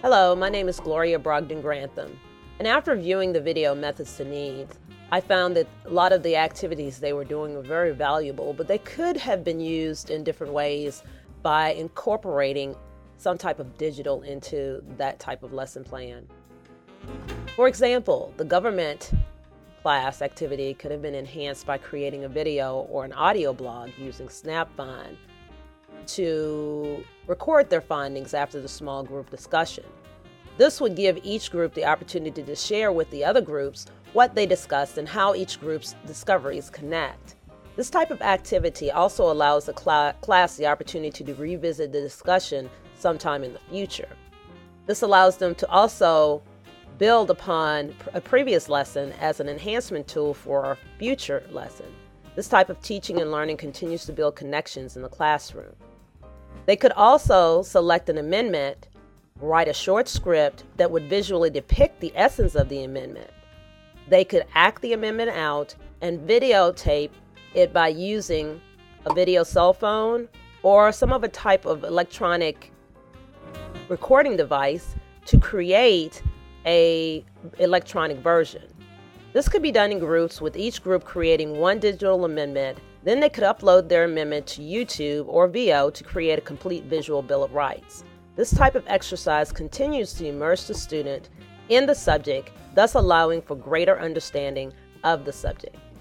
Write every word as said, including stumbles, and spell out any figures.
Hello, my name is Gloria Brogdon Grantham, and after viewing the video Methods to Needs, I found that a lot of the activities they were doing were very valuable, but they could have been used in different ways by incorporating some type of digital into that type of lesson plan. For example, the government class activity could have been enhanced by creating a video or an audio blog using SnapFind to record their findings after the small group discussion. This would give each group the opportunity to share with the other groups what they discussed and how each group's discoveries connect. This type of activity also allows the cl- class the opportunity to revisit the discussion sometime in the future. This allows them to also build upon a previous lesson as an enhancement tool for a future lesson. This type of teaching and learning continues to build connections in the classroom. They could also select an amendment, write a short script that would visually depict the essence of the amendment. They could act the amendment out and videotape it by using a video cell phone or some of a type of electronic recording device to create a electronic version. This could be done in groups, with each group creating one digital amendment. Then they could upload their amendment to YouTube or Veo to create a complete visual Bill of Rights. This type of exercise continues to immerse the student in the subject, thus allowing for greater understanding of the subject.